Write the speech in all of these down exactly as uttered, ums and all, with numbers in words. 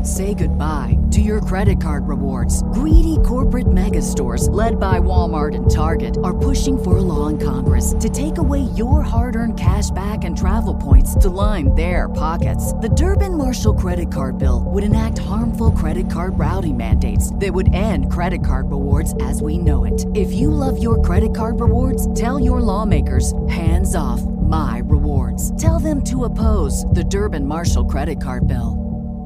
Say goodbye to your credit card rewards. Greedy corporate mega stores, led by Walmart and Target, are pushing for a law in Congress to take away your hard-earned cash back and travel points to line their pockets. The Durbin-Marshall credit card bill would enact harmful credit card routing mandates that would end credit card rewards as we know it. If you love your credit card rewards, tell your lawmakers, hands off my rewards. Tell them to oppose the Durbin-Marshall credit card bill.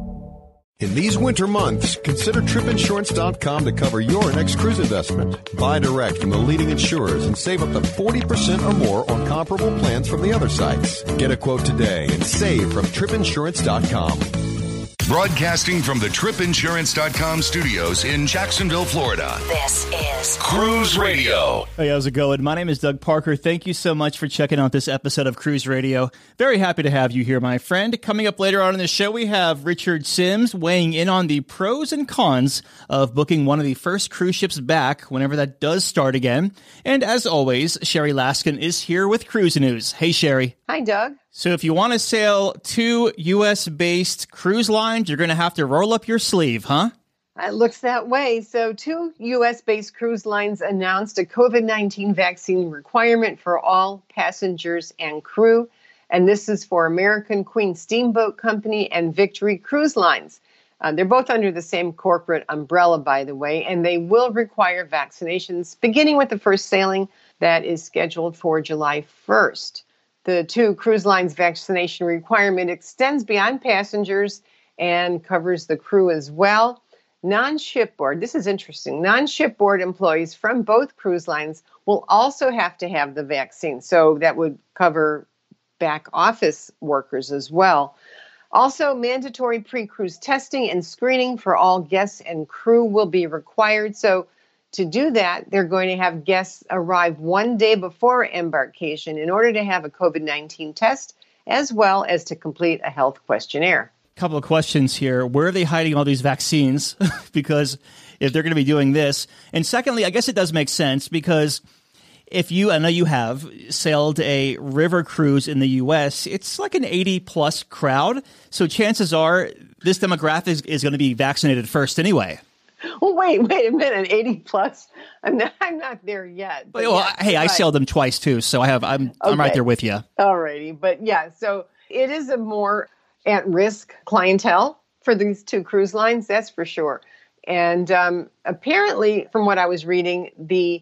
In these winter months, consider trip insurance dot com to cover your next cruise investment. Buy direct from the leading insurers and save up to forty percent or more on comparable plans from the other sites. Get a quote today and save from trip insurance dot com. Broadcasting from the trip insurance dot com studios in Jacksonville, Florida. This is Cruise Radio. Hey, how's it going? My name is Doug Parker. Thank you so much for checking out this episode of Cruise Radio. Very happy to have you here, my friend. Coming up later on in the show, we have Richard Sims weighing in on the pros and cons of booking one of the first cruise ships back whenever that does start again. And as always, Sherry Laskin is here with Cruise News. Hey, Sherry. Hi, Doug. So if you want to sail two U S-based cruise lines, you're going to have to roll up your sleeve, huh? It looks that way. So two U S-based cruise lines announced a COVID nineteen vaccine requirement for all passengers and crew. And this is for American Queen Steamboat Company and Victory Cruise Lines. Uh, they're both under the same corporate umbrella, by the way, and they will require vaccinations beginning with the first sailing that is scheduled for July first. The two cruise lines vaccination requirement extends beyond passengers and covers the crew as well. Non-shipboard, this is interesting, non-shipboard employees from both cruise lines will also have to have the vaccine. So that would cover back office workers as well. Also, mandatory pre-cruise testing and screening for all guests and crew will be required. So to do that, they're going to have guests arrive one day before embarkation in order to have a COVID nineteen test, as well as to complete a health questionnaire. Couple of questions here. Where are they hiding all these vaccines? Because if they're going to be doing this. And secondly, I guess it does make sense because if you, I know you have sailed a river cruise in the U S, it's like an eighty plus crowd. So chances are this demographic is, is going to be vaccinated first anyway. Well, wait, wait a minute. eighty plus. I'm not. I'm not there yet. But well, yeah, hey, I right. sailed them twice too, so I have. I'm. Okay. I'm right there with you. All righty, but yeah. So it is a more at-risk clientele for these two cruise lines. That's for sure. And um, apparently, from what I was reading, the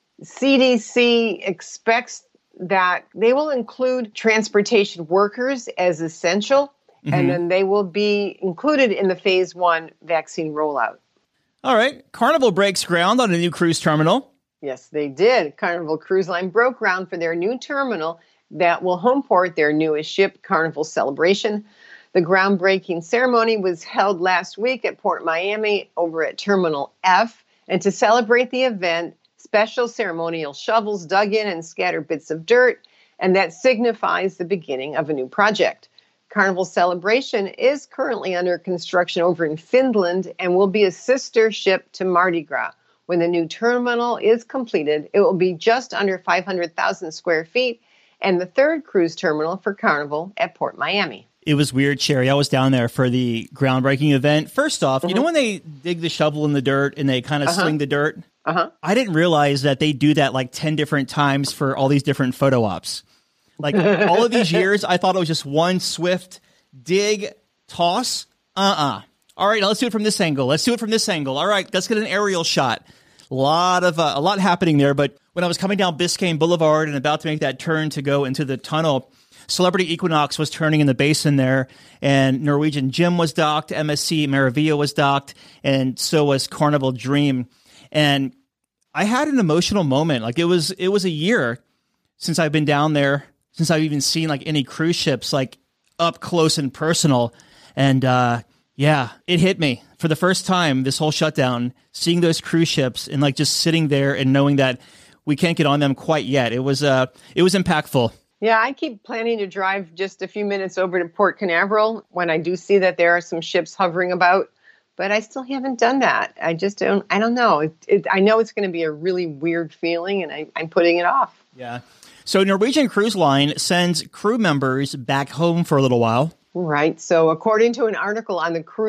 C D C expects that they will include transportation workers as essential, mm-hmm. and then they will be included in the phase one vaccine rollout. All right. Carnival breaks ground on a new cruise terminal. Yes, they did. Carnival Cruise Line broke ground for their new terminal that will homeport their newest ship, Carnival Celebration. The groundbreaking ceremony was held last week at Port Miami over at Terminal F. And to celebrate the event, special ceremonial shovels dug in and scattered bits of dirt, and that signifies the beginning of a new project. Carnival Celebration is currently under construction over in Finland and will be a sister ship to Mardi Gras. When the new terminal is completed, it will be just under five hundred thousand square feet and the third cruise terminal for Carnival at Port Miami. It was weird, Sherry. I was down there for the groundbreaking event. First off, mm-hmm. you know when they dig the shovel in the dirt and they kind of uh-huh. sling the dirt? Uh-huh. I didn't realize that they do that like ten different times for all these different photo ops. Like all of these years, I thought it was just one swift dig, toss. Uh-uh. All right, now let's do it from this angle. Let's do it from this angle. All right, let's get an aerial shot. A lot of uh, a lot happening there. But when I was coming down Biscayne Boulevard and about to make that turn to go into the tunnel, Celebrity Equinox was turning in the basin there, and Norwegian Jim was docked, M S C Meraviglia was docked, and so was Carnival Dream. And I had an emotional moment. Like it was it was a year since I've been down there, since I've even seen like any cruise ships like up close and personal. And uh, yeah, it hit me for the first time this whole shutdown, seeing those cruise ships and like just sitting there and knowing that we can't get on them quite yet. It was uh, it was impactful. Yeah, I keep planning to drive just a few minutes over to Port Canaveral when I do see that there are some ships hovering about, but I still haven't done that. I just don't, I don't know. It, it, I know it's going to be a really weird feeling, and I, I'm putting it off. Yeah. So Norwegian Cruise Line sends crew members back home for a little while. Right. So according to an article on the crew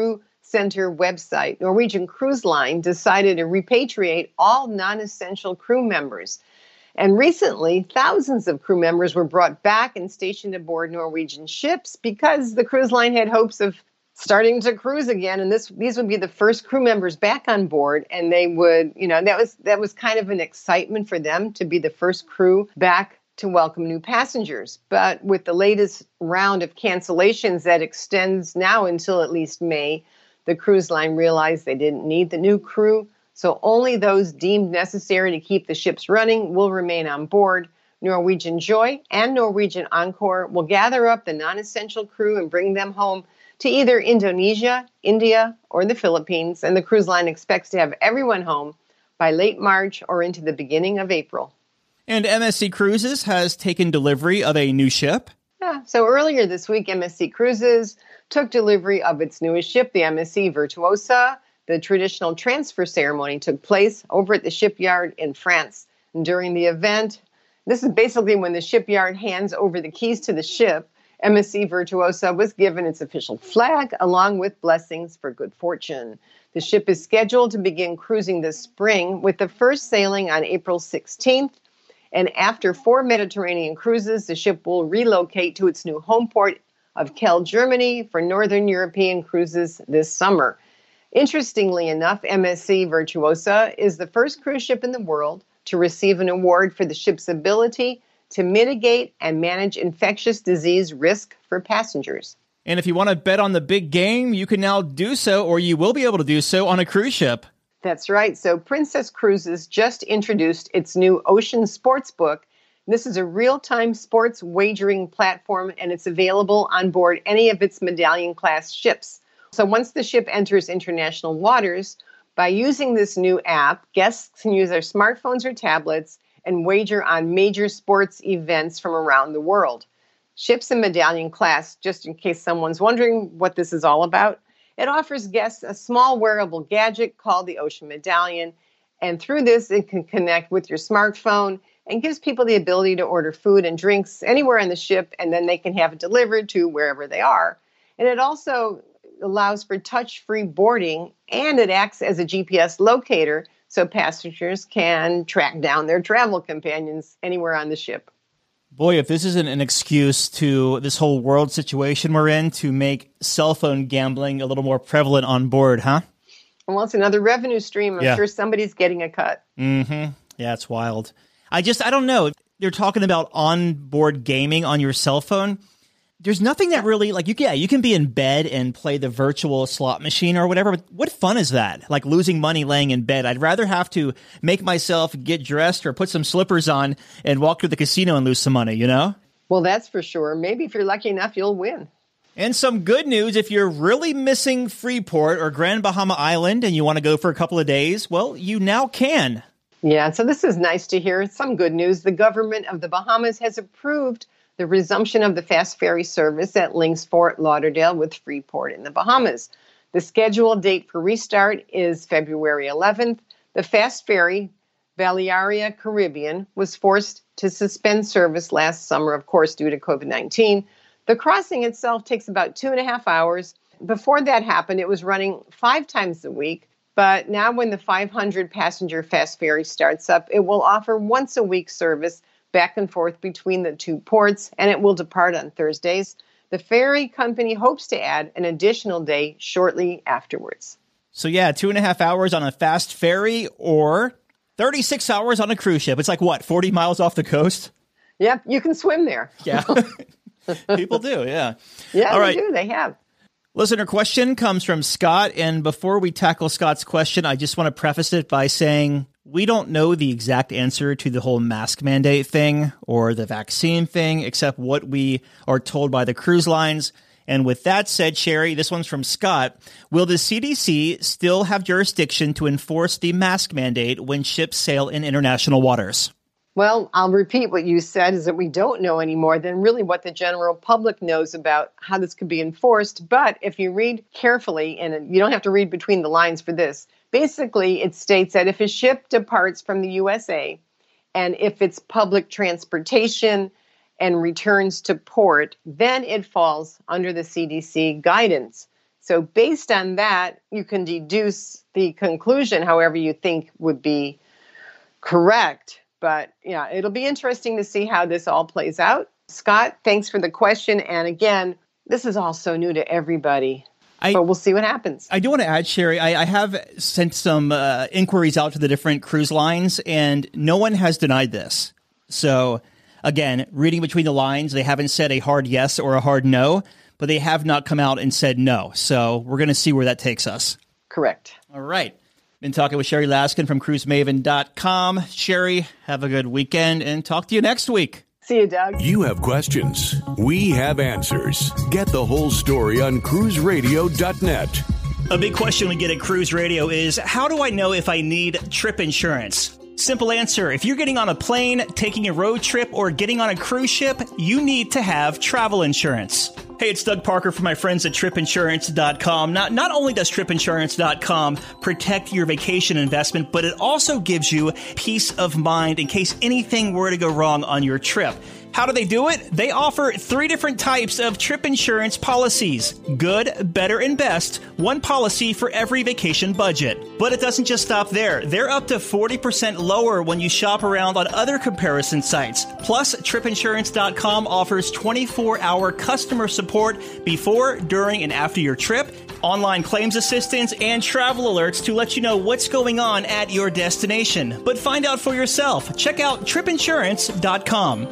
Center website, Norwegian Cruise Line decided to repatriate all non-essential crew members. And recently, thousands of crew members were brought back and stationed aboard Norwegian ships because the cruise line had hopes of starting to cruise again. And this these would be the first crew members back on board. And they would, you know, that was that was kind of an excitement for them to be the first crew back to welcome new passengers. But with the latest round of cancellations that extends now until at least May, the cruise line realized they didn't need the new crew. So only those deemed necessary to keep the ships running will remain on board. Norwegian Joy and Norwegian Encore will gather up the non-essential crew and bring them home to either Indonesia, India, or the Philippines. And the cruise line expects to have everyone home by late March or into the beginning of April. And M S C Cruises has taken delivery of a new ship. Yeah, so earlier this week, M S C Cruises took delivery of its newest ship, the M S C Virtuosa. The traditional transfer ceremony took place over at the shipyard in France. And during the event, this is basically when the shipyard hands over the keys to the ship, M S C Virtuosa was given its official flag along with blessings for good fortune. The ship is scheduled to begin cruising this spring with the first sailing on April sixteenth. And after four Mediterranean cruises, the ship will relocate to its new home port of Kiel, Germany for Northern European cruises this summer. Interestingly enough, M S C Virtuosa is the first cruise ship in the world to receive an award for the ship's ability to mitigate and manage infectious disease risk for passengers. And if you want to bet on the big game, you can now do so, or you will be able to do so on a cruise ship. That's right. So Princess Cruises just introduced its new Ocean Sportsbook. This is a real-time sports wagering platform, and it's available on board any of its Medallion-class ships. So once the ship enters international waters, by using this new app, guests can use their smartphones or tablets and wager on major sports events from around the world. Ships in Medallion class, just in case someone's wondering what this is all about, it offers guests a small wearable gadget called the Ocean Medallion, and through this, it can connect with your smartphone and gives people the ability to order food and drinks anywhere on the ship, and then they can have it delivered to wherever they are. And it also allows for touch-free boarding, and it acts as a G P S locator so passengers can track down their travel companions anywhere on the ship. Boy, if this isn't an excuse to this whole world situation we're in to make cell phone gambling a little more prevalent on board, huh? Well, it's another revenue stream. I'm yeah. sure somebody's getting a cut. Mm-hmm. Yeah, it's wild. I just, I don't know. They're talking about onboard gaming on your cell phone. There's nothing that really, like, you can, yeah, you can be in bed and play the virtual slot machine or whatever, but what fun is that? Like losing money laying in bed. I'd rather have to make myself get dressed or put some slippers on and walk to the casino and lose some money, you know? Well, that's for sure. Maybe if you're lucky enough, you'll win. And some good news, if you're really missing Freeport or Grand Bahama Island and you want to go for a couple of days, well, you now can. Yeah, so this is nice to hear. Some good news. The government of the Bahamas has approved the resumption of the fast ferry service that links Fort Lauderdale with Freeport in the Bahamas. The scheduled date for restart is February eleventh. The fast ferry, Balearia Caribbean, was forced to suspend service last summer, of course, due to covid nineteen. The crossing itself takes about two and a half hours. Before that happened, it was running five times a week. But now when the five hundred passenger fast ferry starts up, it will offer once a week service back and forth between the two ports, and it will depart on Thursdays. The ferry company hopes to add an additional day shortly afterwards. So yeah, two and a half hours on a fast ferry or thirty-six hours on a cruise ship. It's like, what, forty miles off the coast? Yep, you can swim there. Yeah, people do, yeah. Yeah, All they right. do, they have. Listener question comes from Scott, and before we tackle Scott's question, I just want to preface it by saying we don't know the exact answer to the whole mask mandate thing or the vaccine thing, except what we are told by the cruise lines. And with that said, Sherry, this one's from Scott. Will the C D C still have jurisdiction to enforce the mask mandate when ships sail in international waters? Well, I'll repeat what you said, is that we don't know any more than really what the general public knows about how this could be enforced. But if you read carefully, and you don't have to read between the lines for this, basically it states that if a ship departs from the U S A and if it's public transportation and returns to port, then it falls under the C D C guidance. So based on that, you can deduce the conclusion however you think would be correct. But yeah, it'll be interesting to see how this all plays out. Scott, thanks for the question. And again, this is all so new to everybody. I, but we'll see what happens. I do want to add, Sherry, I, I have sent some uh, inquiries out to the different cruise lines, and no one has denied this. So again, reading between the lines, they haven't said a hard yes or a hard no, but they have not come out and said no. So we're going to see where that takes us. Correct. All right. Been talking with Sherry Laskin from cruise maven dot com. Sherry, have a good weekend and talk to you next week. See you, Doug. You have questions. We have answers. Get the whole story on cruise radio dot net. A big question we get at Cruise Radio is, how do I know if I need trip insurance? Simple answer. If you're getting on a plane, taking a road trip, or getting on a cruise ship, you need to have travel insurance. Hey, it's Doug Parker from my friends at trip insurance dot com. Not, not only does trip insurance dot com protect your vacation investment, but it also gives you peace of mind in case anything were to go wrong on your trip. How do they do it? They offer three different types of trip insurance policies. Good, better, and best. One policy for every vacation budget. But it doesn't just stop there. They're up to forty percent lower when you shop around on other comparison sites. Plus, trip insurance dot com offers twenty-four hour customer support before, during, and after your trip, online claims assistance, and travel alerts to let you know what's going on at your destination. But find out for yourself. Check out trip insurance dot com.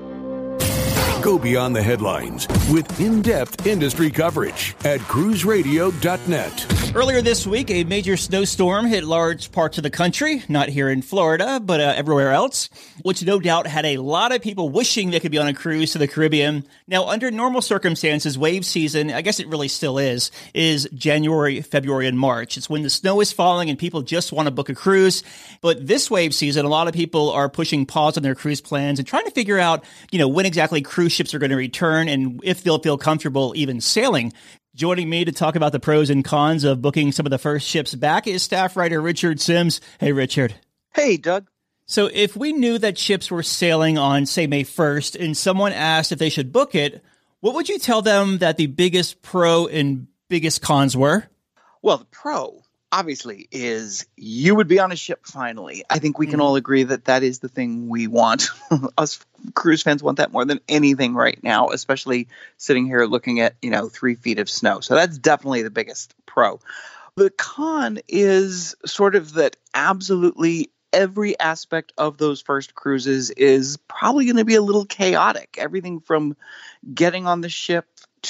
Go beyond the headlines with in-depth industry coverage at cruise radio dot net. Earlier this week, a major snowstorm hit large parts of the country, not here in Florida, but uh, everywhere else, which no doubt had a lot of people wishing they could be on a cruise to the Caribbean. Now, under normal circumstances, wave season, I guess it really still is, is January, February, and March. It's when the snow is falling and people just want to book a cruise. But this wave season, a lot of people are pushing pause on their cruise plans and trying to figure out, you know, when exactly cruise ships are going to return and if they'll feel comfortable even sailing. Joining me to talk about the pros and cons of booking some of the first ships back is staff writer Richard Sims. Hey, Richard. Hey, Doug. So if we knew that ships were sailing on, say, May first, and someone asked if they should book it, what would you tell them that the biggest pro and biggest cons were? Well, the pro, obviously, is you would be on a ship finally. I think we can mm. all agree that that is the thing we want. Us cruise fans want that more than anything right now, especially sitting here looking at, you know, three feet of snow. So that's definitely the biggest pro. The con is sort of that absolutely every aspect of those first cruises is probably going to be a little chaotic. Everything from getting on the ship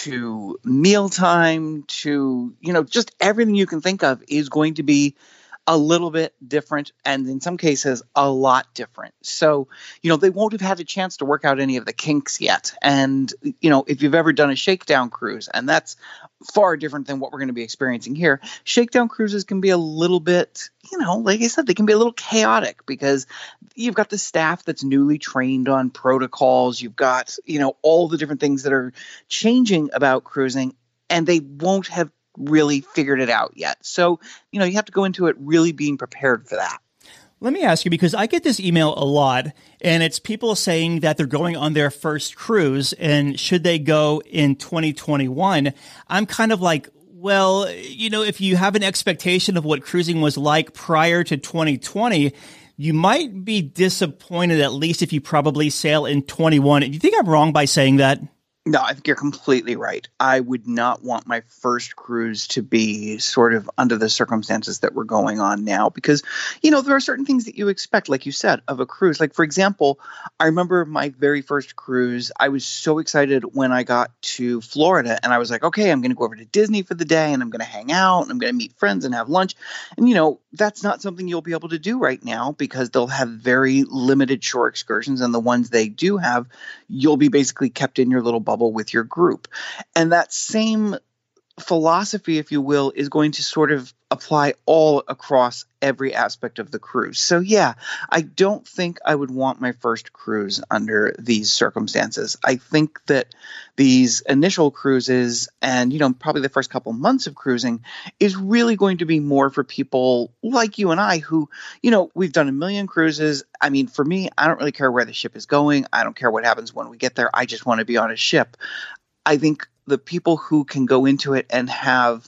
to mealtime to, you know, just everything you can think of is going to be a little bit different, and in some cases, a lot different. So, you know, they won't have had a chance to work out any of the kinks yet. And, you know, if you've ever done a shakedown cruise, and that's far different than what we're going to be experiencing here, shakedown cruises can be a little bit, you know, like I said, they can be a little chaotic because you've got the staff that's newly trained on protocols. You've got, you know, all the different things that are changing about cruising, and they won't have really figured it out yet. So, you know, you have to go into it really being prepared for that. Let me ask you, because I get this email a lot, and it's people saying that they're going on their first cruise, and should they go in twenty twenty-one? I'm kind of like, well, you know, if you have an expectation of what cruising was like prior to twenty twenty, you might be disappointed, at least if you probably sail in twenty-one. Do you think I'm wrong by saying that? No, I think you're completely right. I would not want my first cruise to be sort of under the circumstances that we're going on now because, you know, there are certain things that you expect, like you said, of a cruise. Like, for example, I remember my very first cruise. I was so excited when I got to Florida and I was like, okay, I'm going to go over to Disney for the day and I'm going to hang out and I'm going to meet friends and have lunch. And, you know, that's not something you'll be able to do right now because they'll have very limited shore excursions. And the ones they do have, you'll be basically kept in your little bubble with your group. And that same philosophy, if you will, is going to sort of apply all across every aspect of the cruise. So yeah, I don't think I would want my first cruise under these circumstances. I think that these initial cruises and, you know, probably the first couple months of cruising is really going to be more for people like you and I who, you know, we've done a million cruises. I mean, for me, I don't really care where the ship is going. I don't care what happens when we get there. I just want to be on a ship. I think the people who can go into it and have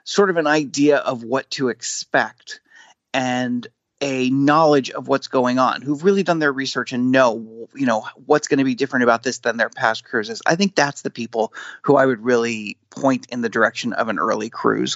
sort of an idea of what to expect and a knowledge of what's going on, who've really done their research and know, you know, what's going to be different about this than their past cruises. I think that's the people who I would really point in the direction of an early cruise.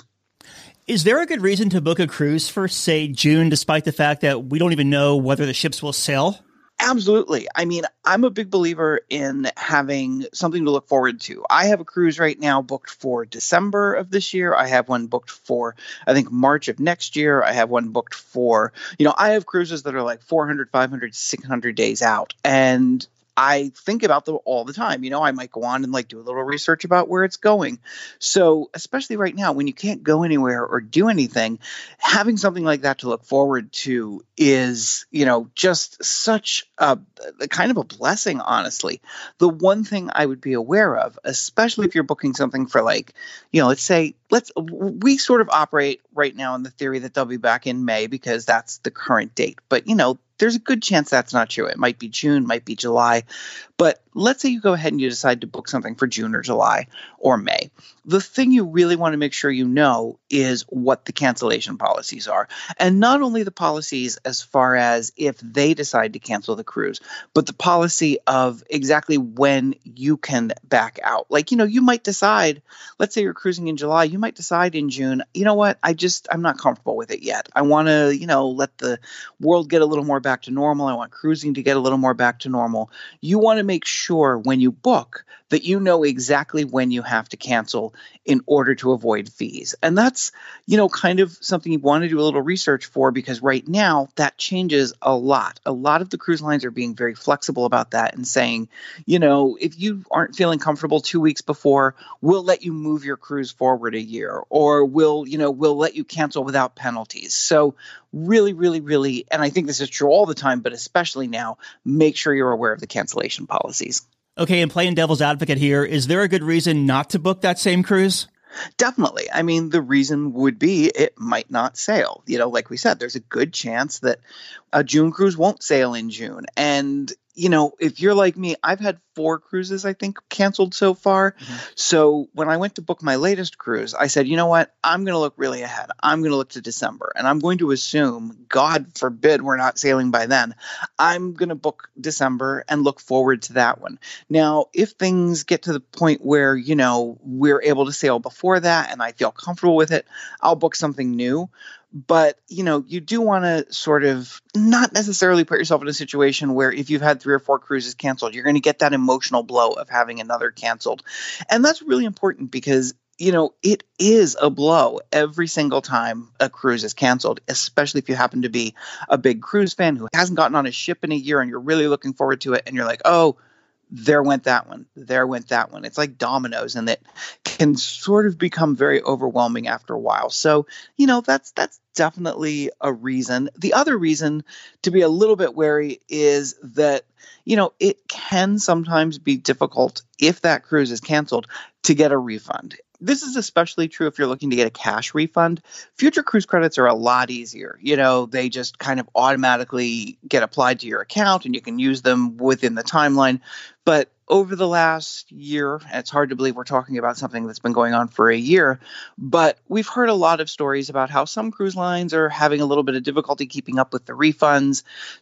Is there a good reason to book a cruise for, say, June, despite the fact that we don't even know whether the ships will sail? Absolutely. I mean, I'm a big believer in having something to look forward to. I have a cruise right now booked for December of this year. I have one booked for, I think, March of next year. I have one booked for, you know, I have cruises that are like four hundred, five hundred, six hundred days out. And I think about them all the time. You know, I might go on and like do a little research about where it's going. So especially right now when you can't go anywhere or do anything, having something like that to look forward to is, you know, just such a, a kind of a blessing, honestly. The one thing I would be aware of, especially if you're booking something for like, you know, let's say, let's, we sort of operate right now in the theory that they'll be back in May because that's the current date. But, you know, there's a good chance that's not true. It might be June, might be July. But let's say you go ahead and you decide to book something for June or July or May. The thing you really want to make sure you know is what the cancellation policies are. And not only the policies as far as if they decide to cancel the cruise, but the policy of exactly when you can back out. Like, you know, you might decide, let's say you're cruising in July, you might decide in June, you know what, I just, I'm not comfortable with it yet. I want to, you know, let the world get a little more back to normal. I want cruising to get a little more back to normal. You want to make sure when you book that you know exactly when you have to cancel in order to avoid fees. And that's, you know, kind of something you want to do a little research for, because right now that changes a lot. A lot of the cruise lines are being very flexible about that and saying, you know, if you aren't feeling comfortable two weeks before, we'll let you move your cruise forward a year, or we'll, you know, we'll let you cancel without penalties. So really, really, really, and I think this is true all the time, but especially now, make sure you're aware of the cancellation policies. Okay, and playing devil's advocate here, is there a good reason not to book that same cruise? Definitely. I mean, the reason would be it might not sail. You know, like we said, there's a good chance that a June cruise won't sail in June. And, you know, if you're like me, I've had four cruises, I think, canceled so far. Mm-hmm. So when I went to book my latest cruise, I said, you know what, I'm going to look really ahead. I'm going to look to December, and I'm going to assume, God forbid we're not sailing by then, I'm going to book December and look forward to that one. Now, if things get to the point where, you know, we're able to sail before that and I feel comfortable with it, I'll book something new. But, you know, you do want to sort of not necessarily put yourself in a situation where if you've had three or four cruises canceled, you're going to get that emotional blow of having another canceled. And that's really important because, you know, it is a blow every single time a cruise is canceled, especially if you happen to be a big cruise fan who hasn't gotten on a ship in a year and you're really looking forward to it. And you're like, oh, there went that one. There went that one. It's like dominoes, and it can sort of become very overwhelming after a while. So, you know, that's that's definitely a reason. The other reason to be a little bit wary is that, you know, it can sometimes be difficult if that cruise is canceled to get a refund. This is especially true if you're looking to get a cash refund. Future cruise credits are a lot easier. You know, they just kind of automatically get applied to your account and you can use them within the timeline. But over the last year, and it's hard to believe we're talking about something that's been going on for a year, but we've heard a lot of stories about how some cruise lines are having a little bit of difficulty keeping up with the refunds.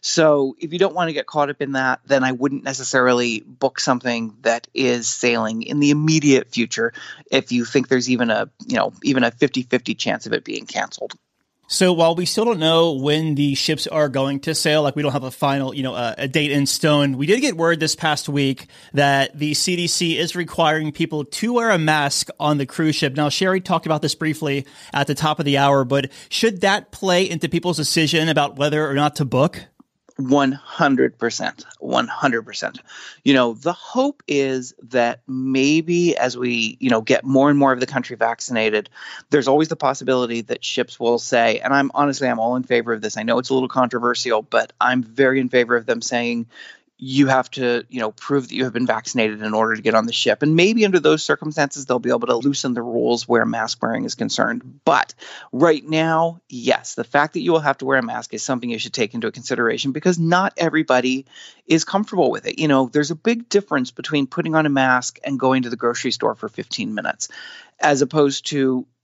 So if you don't want to get caught up in that, then I wouldn't necessarily book something that is sailing in the immediate future if you think there's even a, you know, even a fifty-fifty chance of it being canceled. So while we still don't know when the ships are going to sail, like we don't have a final, you know, uh, a date in stone, we did get word this past week that the C D C is requiring people to wear a mask on the cruise ship. Now, Sherry talked about this briefly at the top of the hour, but should that play into people's decision about whether or not to book? one hundred percent. one hundred percent. You know, the hope is that maybe as we, you know, get more and more of the country vaccinated, there's always the possibility that ships will say, and I'm honestly, I'm all in favor of this. I know it's a little controversial, but I'm very in favor of them saying, you have to, you know, prove that you have been vaccinated in order to get on the ship. And maybe under those circumstances, they'll be able to loosen the rules where mask wearing is concerned. But right now, yes, the fact that you will have to wear a mask is something you should take into consideration because not everybody is comfortable with it. You know, there's a big difference between putting on a mask and going to the grocery store for fifteen minutes, as opposed to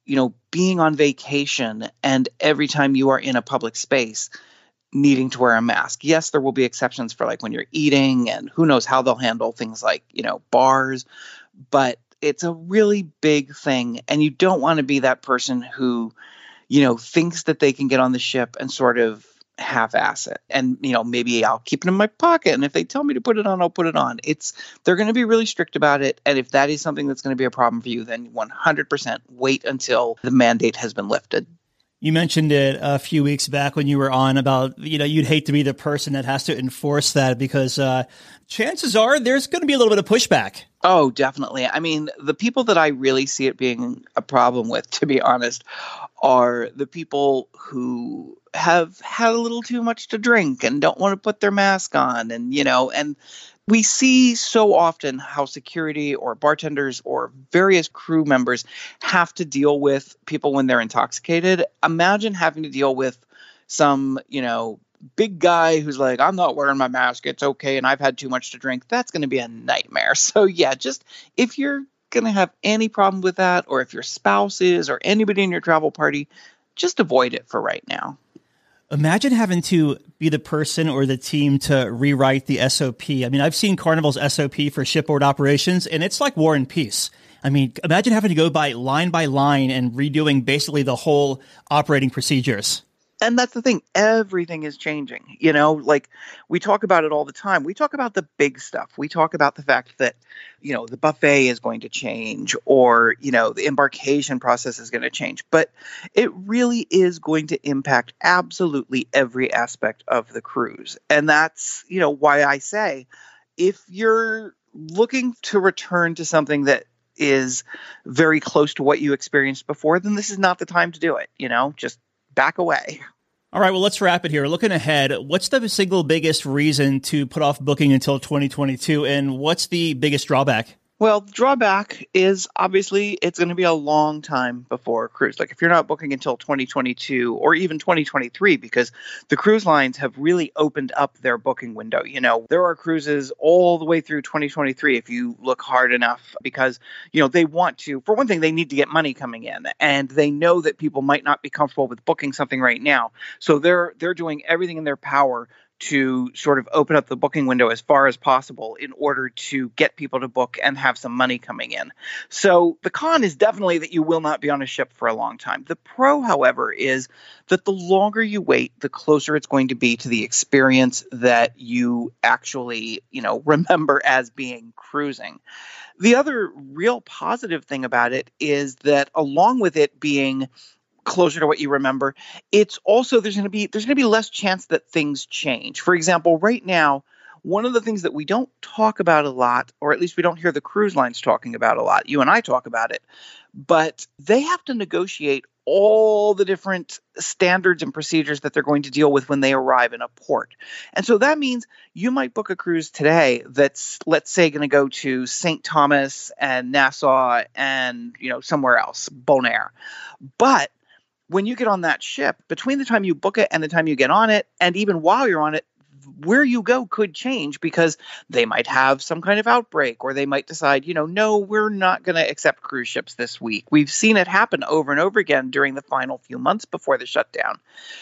you know, being on vacation and every time you are in a public space needing to wear a mask. Yes, there will be exceptions for like when you're eating, and who knows how they'll handle things like, you know, bars, but it's a really big thing. And you don't want to be that person who, you know, thinks that they can get on the ship and sort of half-ass it. And, you know, maybe I'll keep it in my pocket, and if they tell me to put it on, I'll put it on. It's, they're going to be really strict about it. And if that is something that's going to be a problem for you, then one hundred percent wait until the mandate has been lifted. You mentioned it a few weeks back when you were on about, you know, you'd hate to be the person that has to enforce that because uh, chances are there's going to be a little bit of pushback. Oh, definitely. I mean, the people that I really see it being a problem with, to be honest, are the people who have had a little too much to drink and don't want to put their mask on. And, you know, and we see so often how security or bartenders or various crew members have to deal with people when they're intoxicated. Imagine having to deal with some, you know, big guy who's like, I'm not wearing my mask, it's okay, and I've had too much to drink. That's going to be a nightmare. So yeah, just if you're going to have any problem with that, or if your spouse is, or anybody in your travel party, just avoid it for right now. Imagine having to be the person or the team to rewrite the S O P. I mean, I've seen Carnival's S O P for shipboard operations, and it's like War and Peace. I mean, imagine having to go by line by line and redoing basically the whole operating procedures. And that's the thing. Everything is changing. You know, like we talk about it all the time. We talk about the big stuff. We talk about the fact that, you know, the buffet is going to change, or, you know, the embarkation process is going to change. But it really is going to impact absolutely every aspect of the cruise. And that's, you know, why I say if you're looking to return to something that is very close to what you experienced before, then this is not the time to do it. You know, just back away. All right, well, let's wrap it here. Looking ahead, what's the single biggest reason to put off booking until twenty twenty-two, and what's the biggest drawback? Well, the drawback is obviously it's going to be a long time before a cruise. Like if you're not booking until twenty twenty-two or even twenty twenty-three, because the cruise lines have really opened up their booking window. You know, there are cruises all the way through twenty twenty-three if you look hard enough, because, you know, they want to, for one thing, they need to get money coming in, and they know that people might not be comfortable with booking something right now. So they're they're doing everything in their power to sort of open up the booking window as far as possible in order to get people to book and have some money coming in. So the con is definitely that you will not be on a ship for a long time. The pro, however, is that the longer you wait, the closer it's going to be to the experience that you actually, you know, remember as being cruising. The other real positive thing about it is that along with it being closer to what you remember, it's also there's going to be there's going to be less chance that things change. For example, right now, one of the things that we don't talk about a lot, or at least we don't hear the cruise lines talking about a lot, you and I talk about it, but they have to negotiate all the different standards and procedures that they're going to deal with when they arrive in a port. And so that means you might book a cruise today that's, let's say, going to go to Saint Thomas and Nassau and, you know, somewhere else, Bonaire. But when you get on that ship, between the time you book it and the time you get on it, and even while you're on it, where you go could change, because they might have some kind of outbreak, or they might decide, you know, no, we're not going to accept cruise ships this week. We've seen it happen over and over again during the final few months before the shutdown.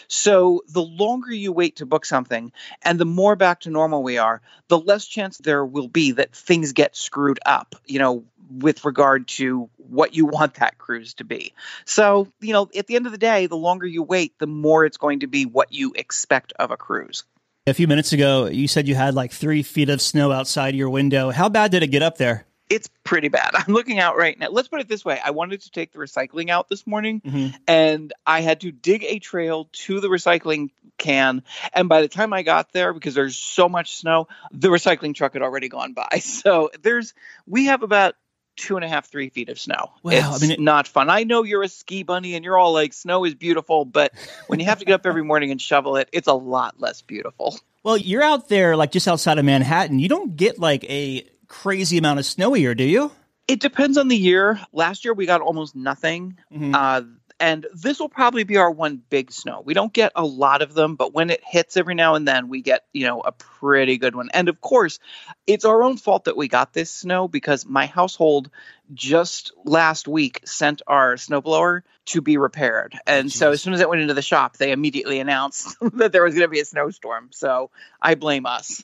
So the longer you wait to book something and the more back to normal we are, the less chance there will be that things get screwed up, you know, with regard to what you want that cruise to be. So, you know, at the end of the day, the longer you wait, the more it's going to be what you expect of a cruise. A few minutes ago, you said you had like three feet of snow outside your window. How bad did it get up there? It's pretty bad. I'm looking out right now. Let's put it this way. I wanted to take the recycling out this morning, mm-hmm. and I had to dig a trail to the recycling can. And by the time I got there, because there's so much snow, the recycling truck had already gone by. So there's, we have about two and a half, three feet of snow. Wow, it's I mean, it, not fun. I know you're a ski bunny and you're all like, snow is beautiful, but when you have to get up every morning and shovel it, it's a lot less beautiful. Well, you're out there like just outside of Manhattan. You don't get like a crazy amount of snow here, do you? It depends on the year. Last year we got almost nothing. Mm-hmm. Uh, And this will probably be our one big snow. We don't get a lot of them, but when it hits every now and then, we get, you know, a pretty good one. And of course, it's our own fault that we got this snow because my household just last week sent our snowblower to be repaired. And Jeez. so as soon as it went into the shop, they immediately announced that there was going to be a snowstorm. So I blame us.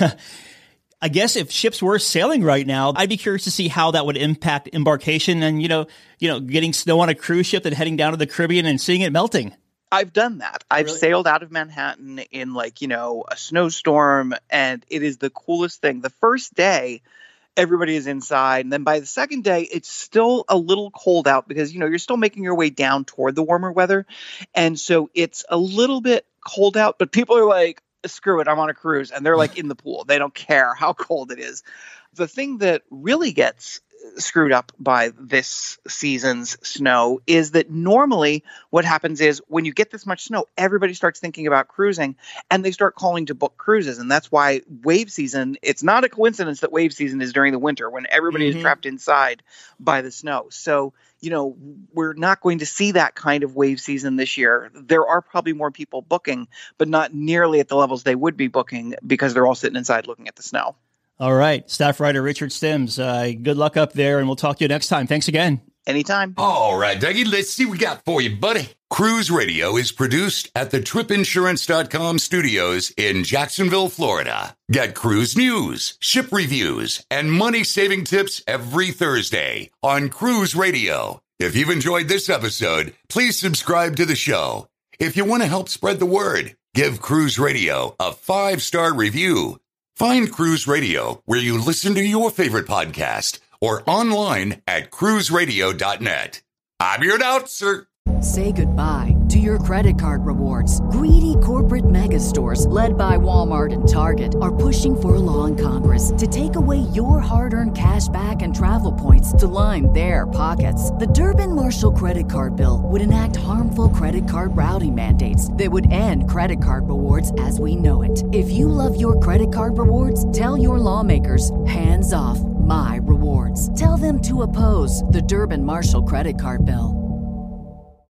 I guess if ships were sailing right now, I'd be curious to see how that would impact embarkation and, you know, you know, getting snow on a cruise ship and heading down to the Caribbean and seeing it melting. I've done that. I've really? sailed out of Manhattan in like, you know, a snowstorm, and it is the coolest thing. The first day, everybody is inside. And then by the second day, it's still a little cold out because, you know, you're still making your way down toward the warmer weather. And so it's a little bit cold out, but people are like, screw it, I'm on a cruise. And they're like in the pool. They don't care how cold it is. The thing that really gets screwed up by this season's snow is that normally what happens is when you get this much snow, everybody starts thinking about cruising and they start calling to book cruises. And that's why wave season, it's not a coincidence that wave season is during the winter when everybody mm-hmm. is trapped inside by the snow. So, you know, we're not going to see that kind of wave season this year. There are probably more people booking, but not nearly at the levels they would be booking because they're all sitting inside looking at the snow. All right. Staff writer Richard Stimms, uh, good luck up there, and we'll talk to you next time. Thanks again. Anytime. All right, Dougie, let's see what we got for you, buddy. Cruise Radio is produced at the trip insurance dot com studios in Jacksonville, Florida. Get cruise news, ship reviews, and money-saving tips every Thursday on Cruise Radio. If you've enjoyed this episode, please subscribe to the show. If you want to help spread the word, give Cruise Radio a five-star review. Find Cruise Radio where you listen to your favorite podcast or online at cruise radio dot net. I'm your announcer. Say goodbye to your credit card rewards. Greedy corporate mega stores, led by Walmart and Target, are pushing for a law in Congress to take away your hard-earned cash back and travel points to line their pockets. The Durbin-Marshall credit card bill would enact harmful credit card routing mandates that would end credit card rewards as we know it. If you love your credit card rewards, tell your lawmakers, hands off my rewards. Tell them to oppose the Durbin-Marshall credit card bill.